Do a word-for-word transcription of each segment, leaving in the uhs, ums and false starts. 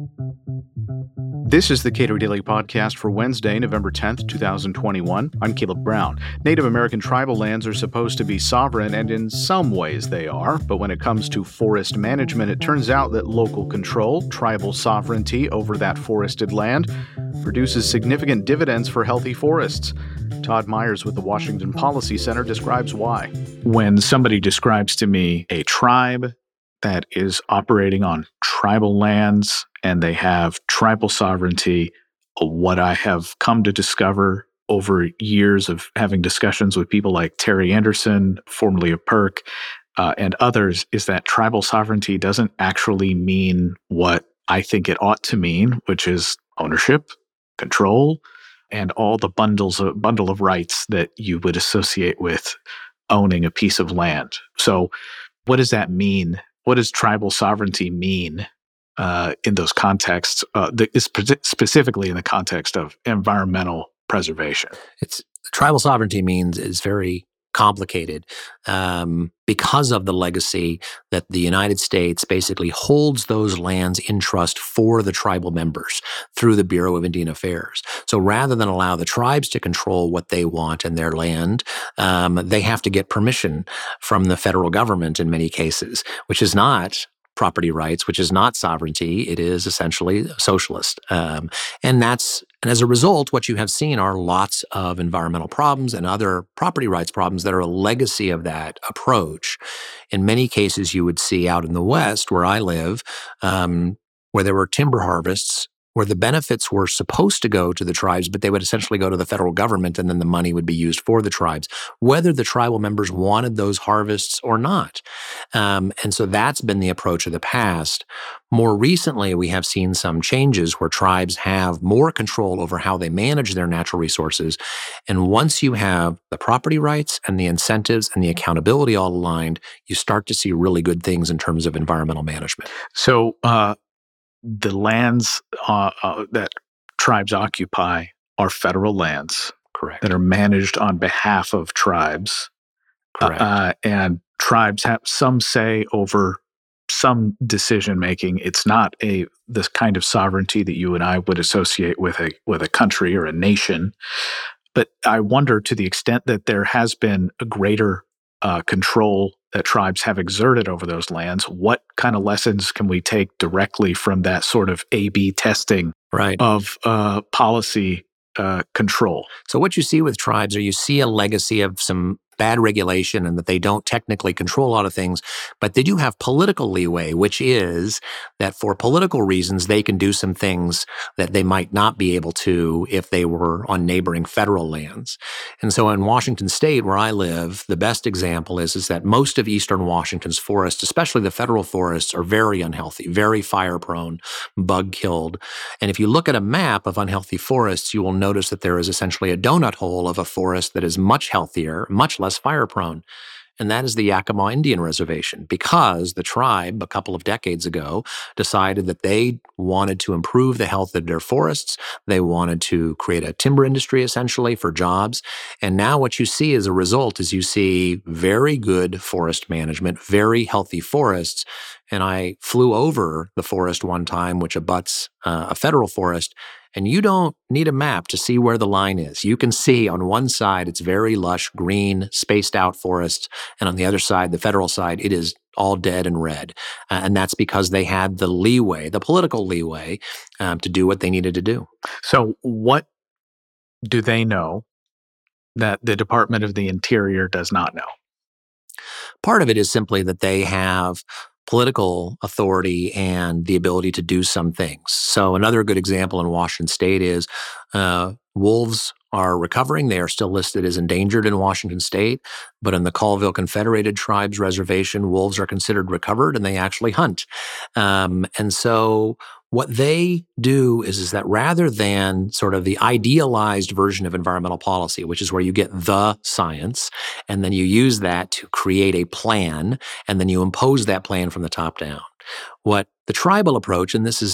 This is the Cato Daily Podcast for Wednesday, November tenth, twenty twenty-one. I'm Caleb Brown. Native American tribal lands are supposed to be sovereign, and in some ways they are. But when it comes to forest management, it turns out that local control, tribal sovereignty over that forested land, produces significant dividends for healthy forests. Todd Myers with the Washington Policy Center describes why. When somebody describes to me a tribe that is operating on tribal lands and they have tribal sovereignty, what I have come to discover over years of having discussions with people like Terry Anderson, formerly of PERC, uh, and others, is that tribal sovereignty doesn't actually mean what I think it ought to mean, which is ownership, control, and all the bundles of, bundle of rights that you would associate with owning a piece of land. So what does that mean? What does tribal sovereignty mean uh, in those contexts, uh, the, specifically in the context of environmental preservation? It's tribal sovereignty means is very complicated um, because of the legacy that the United States basically holds those lands in trust for the tribal members through the Bureau of Indian Affairs. So rather than allow the tribes to control what they want in their land, um, they have to get permission from the federal government in many cases, which is not property rights, which is not sovereignty. It is essentially socialist. Um, and that's, and as a result, what you have seen are lots of environmental problems and other property rights problems that are a legacy of that approach. In many cases, you would see out in the West, where I live, um, where there were timber harvests, where the benefits were supposed to go to the tribes, but they would essentially go to the federal government, and then the money would be used for the tribes, whether the tribal members wanted those harvests or not. Um, and so that's been the approach of the past. More recently, we have seen some changes where tribes have more control over how they manage their natural resources. And once you have the property rights and the incentives and the accountability all aligned, you start to see really good things in terms of environmental management. So, uh, the lands uh, uh, that tribes occupy are federal lands. Correct. That are managed on behalf of tribes. Correct. Uh, and tribes have some say over some decision making. It's not a this kind of sovereignty that you and I would associate with a with a country or a nation. But I wonder, to the extent that there has been a greater uh, control that tribes have exerted over those lands, what kind of lessons can we take directly from that sort of A B testing right. of uh, policy uh, control? So what you see with tribes, or you see a legacy of some bad regulation and that they don't technically control a lot of things, but they do have political leeway, which is that for political reasons, they can do some things that they might not be able to if they were on neighboring federal lands. And so in Washington State, where I live, the best example is, is that most of eastern Washington's forests, especially the federal forests, are very unhealthy, very fire prone, bug killed. And if you look at a map of unhealthy forests, you will notice that there is essentially a donut hole of a forest that is much healthier, much less fire prone. And that is the Yakima Indian Reservation, because the tribe a couple of decades ago decided that they wanted to improve the health of their forests. They wanted to create a timber industry essentially for jobs. And now what you see as a result is you see very good forest management, very healthy forests. And I flew over the forest one time, which abuts uh, a federal forest. And you don't need a map to see where the line is. You can see on one side, it's very lush, green, spaced out forests. And on the other side, the federal side, it is all dead and red. Uh, and that's because they had the leeway, the political leeway, um, to do what they needed to do. So what do they know that the Department of the Interior does not know? Part of it is simply that they have political authority and the ability to do some things. So another good example in Washington State is uh, wolves are recovering. They are still listed as endangered in Washington State, but in the Colville Confederated Tribes Reservation, wolves are considered recovered and they actually hunt. Um, and so what they do is, is that rather than sort of the idealized version of environmental policy, which is where you get the science, and then you use that to create a plan, and then you impose that plan from the top down. What the tribal approach, and this is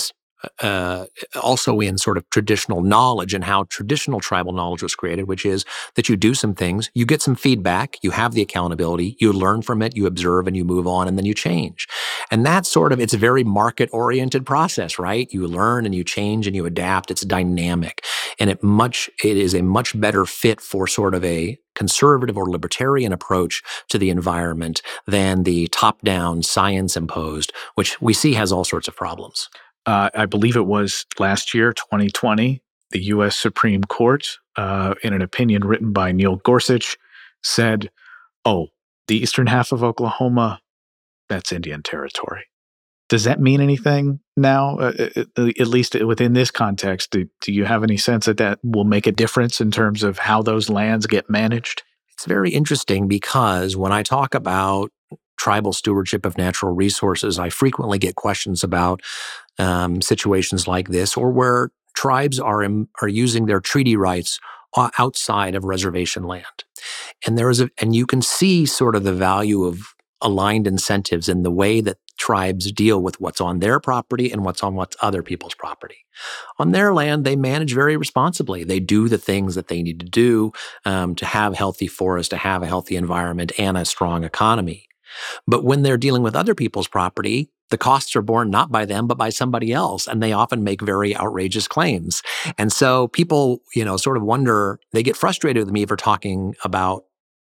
uh, also in sort of traditional knowledge and how traditional tribal knowledge was created, which is that you do some things, you get some feedback, you have the accountability, you learn from it, you observe and you move on, and then you change. And that's sort of, it's a very market-oriented process, right? You learn and you change and you adapt. It's dynamic. And it much, it is a much better fit for sort of a conservative or libertarian approach to the environment than the top-down science imposed, which we see has all sorts of problems. Uh, I believe it was last year, twenty twenty, the U S Supreme Court, uh, in an opinion written by Neil Gorsuch, said, oh, the eastern half of Oklahoma, that's Indian territory. Does that mean anything now, uh, at least within this context? Do, do you have any sense that that will make a difference in terms of how those lands get managed? It's very interesting because when I talk about tribal stewardship of natural resources, I frequently get questions about um, situations like this, or where tribes are in, are using their treaty rights outside of reservation land, and there is a, and you can see sort of the value of aligned incentives in the way that tribes deal with what's on their property and what's on what's other people's property. On their land, they manage very responsibly. They do the things that they need to do um, to have healthy forests, to have a healthy environment, and a strong economy. But when they're dealing with other people's property, the costs are borne not by them, but by somebody else. And they often make very outrageous claims. And so people, you know, sort of wonder, they get frustrated with me for talking about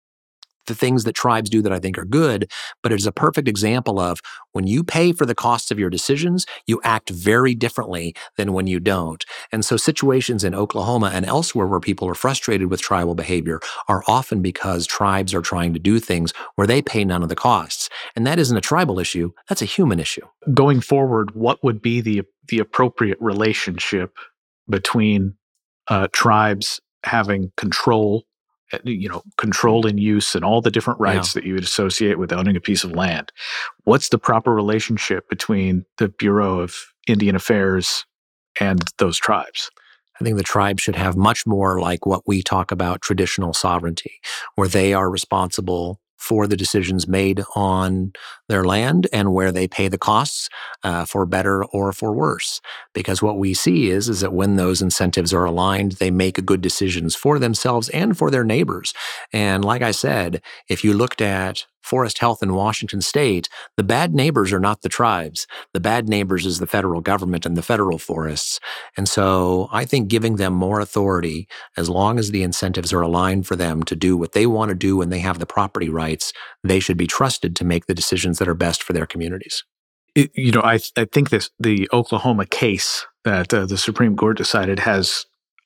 the things that tribes do that I think are good, but it's a perfect example of when you pay for the costs of your decisions, you act very differently than when you don't. And so situations in Oklahoma and elsewhere where people are frustrated with tribal behavior are often because tribes are trying to do things where they pay none of the costs. And that isn't a tribal issue, that's a human issue. Going forward, what would be the the appropriate relationship between uh, tribes having control, you know, control in use and all the different rights yeah. that you would associate with owning a piece of land? What's the proper relationship between the Bureau of Indian Affairs and those tribes? I think the tribes should have much more like what we talk about traditional sovereignty, where they are responsible for the decisions made on their land and where they pay the costs uh, for better or for worse. Because what we see is, is that when those incentives are aligned, they make good decisions for themselves and for their neighbors. And like I said, if you looked at forest health in Washington state, the bad neighbors are not the tribes. The bad neighbors is the federal government and the federal forests. And so I think giving them more authority, as long as the incentives are aligned for them to do what they want to do and they have the property rights, they should be trusted to make the decisions that are best for their communities. It, you know, I I think this the Oklahoma case that uh, the Supreme Court decided has,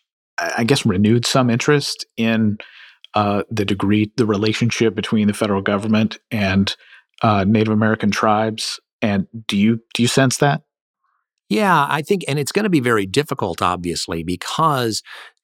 I guess, renewed some interest in Uh, the degree, the relationship between the federal government and uh, Native American tribes. And do you do you sense that? Yeah, I think, and it's going to be very difficult, obviously, because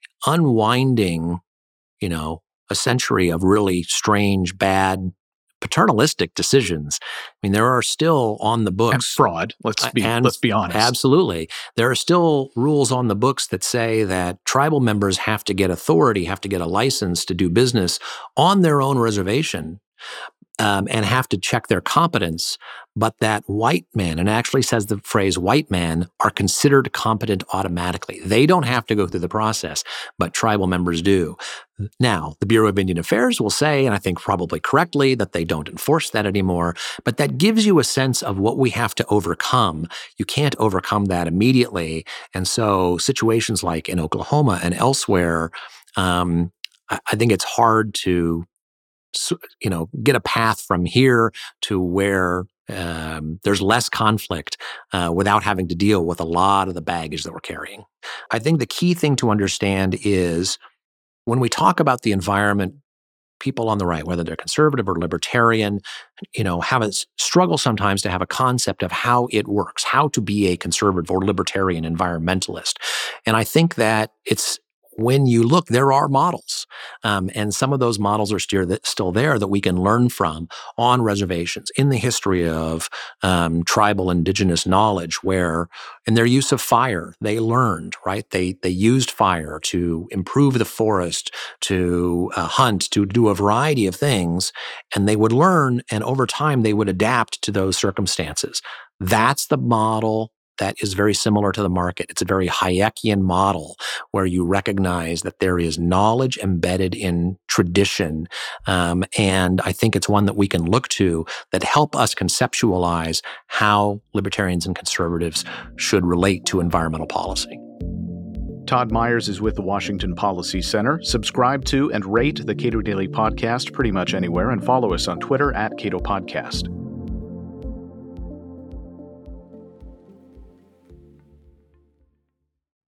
unwinding, you know, a century of really strange, bad, paternalistic decisions. I mean, there are still on the books and fraud. Let's be and let's be honest. Absolutely, there are still rules on the books that say that tribal members have to get authority, have to get a license to do business on their own reservation, um, and have to check their competence. But that white men, and actually says the phrase white men, are considered competent automatically. They don't have to go through the process, but tribal members do. Now, the Bureau of Indian Affairs will say, and I think probably correctly, that they don't enforce that anymore, but that gives you a sense of what we have to overcome. You can't overcome that immediately. And so situations like in Oklahoma and elsewhere, um, I, I think it's hard to, you know, get a path from here to where Um, there's less conflict uh, without having to deal with a lot of the baggage that we're carrying. I think the key thing to understand is when we talk about the environment, people on the right, whether they're conservative or libertarian, you know, have a struggle sometimes to have a concept of how it works, how to be a conservative or libertarian environmentalist. And I think that it's when you look, there are models, um, and some of those models are still, still there that we can learn from on reservations in the history of um, tribal indigenous knowledge, where in their use of fire, they learned, right? They they used fire to improve the forest, to uh, hunt, to do a variety of things, and they would learn, and over time they would adapt to those circumstances. That's the model that is very similar to the market. It's a very Hayekian model where you recognize that there is knowledge embedded in tradition. Um, and I think it's one that we can look to that help us conceptualize how libertarians and conservatives should relate to environmental policy. Todd Myers is with the Washington Policy Center. Subscribe to and rate the Cato Daily Podcast pretty much anywhere, and follow us on Twitter at Cato Podcast.